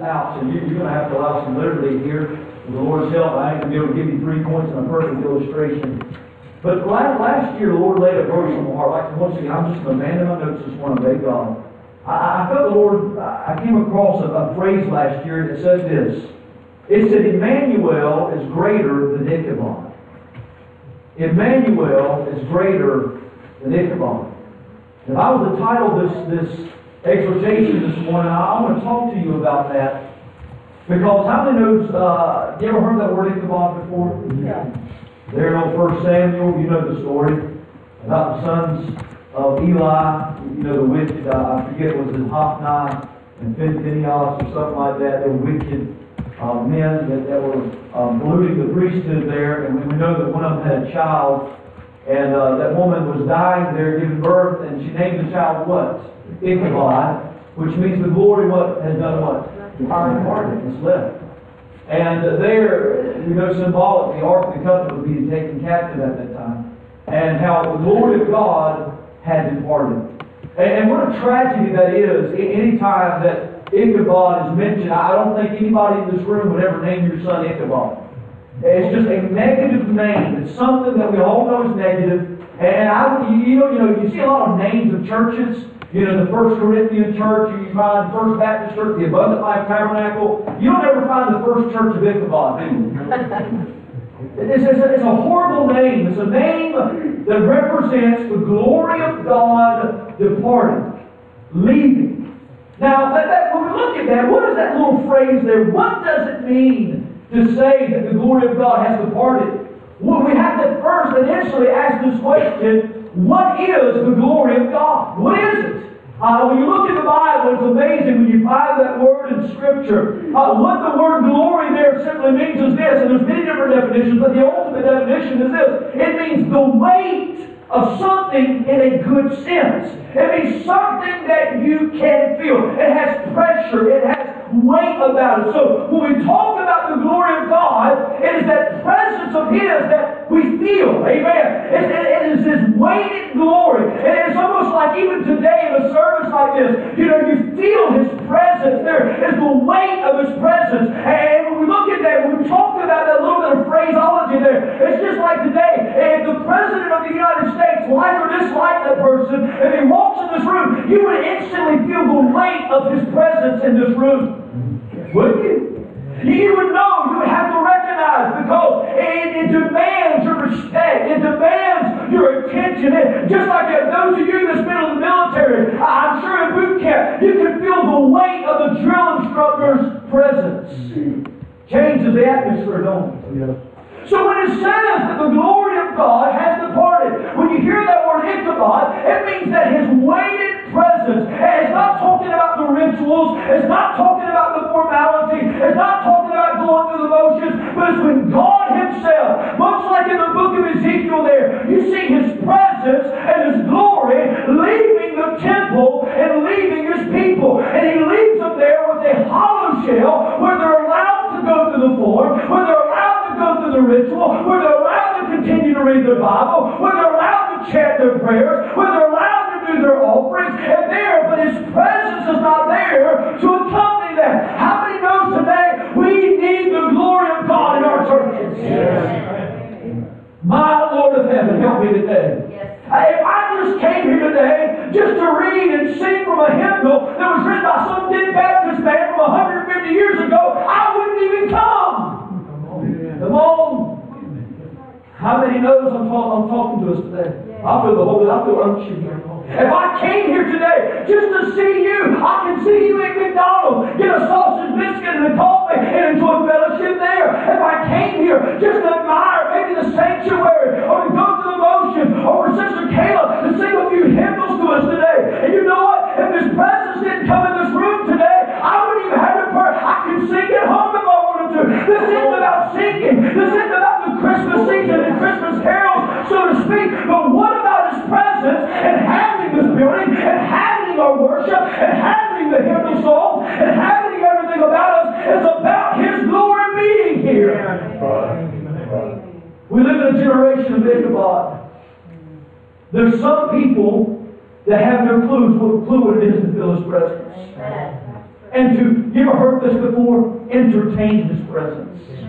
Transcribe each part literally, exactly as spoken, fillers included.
out, so you, you're going to have to allow some liberty here. With the Lord's help, I ain't going to be able to give you three points and a perfect illustration. But last, last year, the Lord laid a verse on my heart. Like, once again, I'm just going to abandon my notes this morning, thank God. I, I felt the Lord, I came across a, a phrase last year that says this. It said, Emmanuel is greater than Ichabod. Emmanuel is greater than Ichabod. If I was to title this, this exhortation this morning, I, I want to talk to you about that. Because how many knows, uh, you ever heard that word Ichabod before? Yeah. There in old First Samuel, you know the story about the sons of Eli. You know the wicked, uh, I forget, was it Hophni and Phinehas or something like that. They were wicked uh, men that, that were um, polluting the priesthood there. And we know that one of them had a child. And uh, that woman was dying there, giving birth, and she named the child what? Ichabod, which means the glory what has done what? Our departed, it's left. And uh, there, you know, symbolic, the Ark of the Covenant was being taken captive at that time. And how the glory of God had departed. And, and what a tragedy that is. Any time that Ichabod is mentioned, I don't think anybody in this room would ever name your son Ichabod. It's just a negative name. It's something that we all know is negative. And I, you know, you know, you see a lot of names of churches. You know, the First Corinthian Church, you find First Baptist Church, the Abundant Life Tabernacle. You don't ever find the First Church of Ichabod, do you? It's, it's, a, it's a horrible name. It's a name that represents the glory of God departing, leaving. Now, that, that, when we look at that, what is that little phrase there? What does it mean to say that the glory of God has departed? Well, we have to first initially ask this question, what is the glory of God? What is it? Uh, when you look in the Bible, it's amazing when you find that word in Scripture. Uh, what the word glory there simply means is this, and there's many different definitions, but the ultimate definition is this. It means the weight of something in a good sense. It means something that you can feel. It has pressure. It has weight about it. So when we talk about the glory of God, it is that presence of His that we feel. Amen. It, it, it is this weighted glory. And it's almost like even today in a service like this, you know, you feel His presence. There is the weight of His presence. And when we look at that, when we talk about that little bit of phraseology there, it's just like today. If the President of the United States, like or dislike that person, if he walks in this room, you would instantly feel the weight of His presence in this room. Wouldn't you? You would know, you would have to recognize, because it, it demands your respect, it demands your attention. It, just like those of you that's been in the military, I'm sure in boot camp, you can feel the weight of the drill instructor's presence. Changes the atmosphere, don't it? Yeah. So when it says that the glory of God has departed, when you hear that word Ichabod, it means that His weighted presence, and it's not talking about the rituals, it's not talking about the formality, it's not talking about going through the motions, but it's when God Himself, much like in the book of Ezekiel there, you see His presence and His glory leaving the temple and leaving His people. And He leaves them there with a hollow shell where they're allowed to go through the form, where they're allowed to go through the ritual, where they're allowed to continue to read their Bible, where they're allowed to chant their prayers, where they're allowed to do their offerings, and there, but His presence is not there to accompany that. How many knows today we need the glory of God in our churches? Yes. My Lord of heaven, help me today. Yes. If I just came here today just to read and sing from a hymnal that was written by some dead Baptist man from one hundred fifty years ago, I wouldn't even come. Come on. How many knows I'm, talk, I'm talking to us today? I feel the Holy, I feel unction here. If I came here today just to see you, I can see you at McDonald's, get a sausage biscuit and a coffee and enjoy fellowship there. If I came here just to admire maybe the sanctuary, or to go through the motions, or for Sister Kayla to sing a few hymnals to us today. And you know what? If His presence didn't come in this room today, I wouldn't even have to pray. I can sing at home if I wanted to. This isn't about singing. This isn't about the Christmas season and Christmas carols, so to speak. But what about His presence and having this building and having our worship and having the hymnal songs and having everything about us is about His glory being here. We live in a generation of Ichabod. There's some people that have no clues what clue what it is to feel His presence. and to, you ever heard this before? Entertain His presence.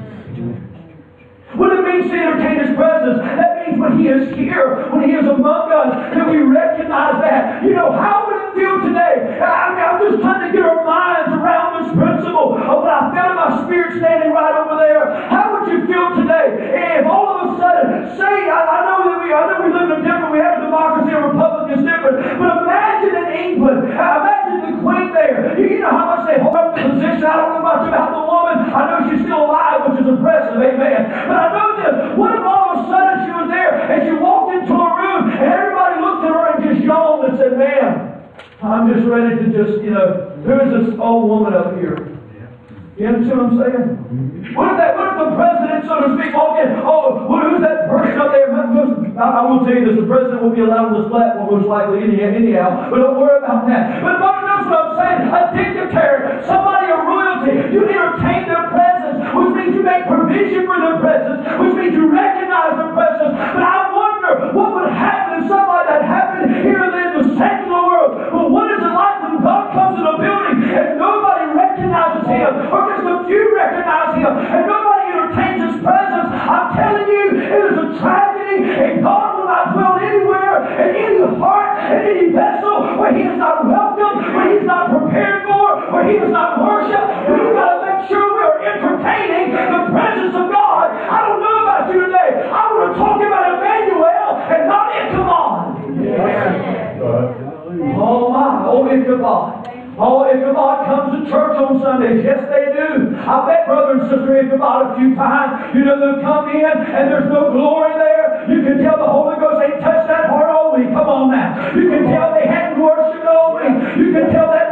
What it means to entertain His presence, that means when He is here, when He is among us, that we recognize that. You know, how would it feel today? I mean, I'm just trying to get our minds around this principle of what I felt in my spirit standing right over there. How would you feel today if all of a sudden, say, I, I know that we, I know we live in a different, we have a democracy, a republic is different, but imagine in England, uh, imagine the Queen there. You, you know how much they hold up the position. I don't know much about the woman. I know she's still alive, which is impressive, amen. But I know this. What if all of a sudden she was there and she walked into a room and everybody looked at her and just yawned and said, man, I'm just ready to just, you know, who is this old woman up here? You understand what I'm saying? What if that, what if the president, so to speak, walked in? Oh, well, who's that person up there? I, I will tell you this, the president will be allowed on this platform most likely anyhow, but don't worry about that. But God knows what I'm saying. A dignitary, somebody of royalty, you entertain their presence, which means you make provision for their presence, which means you recognize their presence. But I wonder what would happen if somebody that happened here in the secular world. But what is it like when God comes in a building and nobody recognizes Him, or just a few recognize Him, and nobody entertains His presence? I'm telling you, it is a tragedy, and God will not dwell anywhere, in any heart, in any vessel, where He is not welcome, where He is not prepared for, where He is not worshipped. We've got to make sure we are entertaining the presence of God. I don't know about you today. I want to talk about Emmanuel and not Ichabod. Yeah. Oh my, oh Ichabod. Oh, Ichabod comes to church on Sundays. Yes, they do. I bet Brother and Sister Ichabod a few times. You know, they'll come in and there's no glory there. You can tell the Holy Ghost ain't touched that heart all week. Come on now. You can tell they hadn't worshipped all week. You can tell that